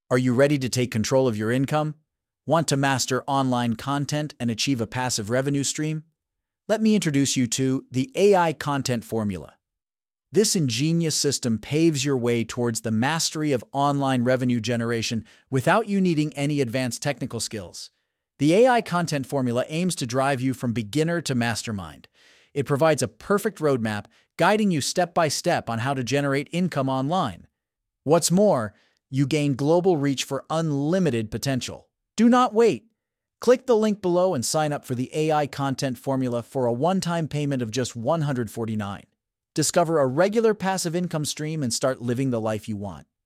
Are you ready to take control of your income? Want to master online content and achieve a passive revenue stream? Let me introduce you to the AI Content Formula. This ingenious system paves your way towards the mastery of online revenue generation without you needing any advanced technical skills. The AI Content Formula aims to drive you from beginner to mastermind. It provides a perfect roadmap guiding you step by step on how to generate income online. What's more, you gain global reach for unlimited potential. Do not wait. Click the link below and sign up for the AI Content Formula for a one-time payment of just $149. Discover a regular passive income stream and start living the life you want.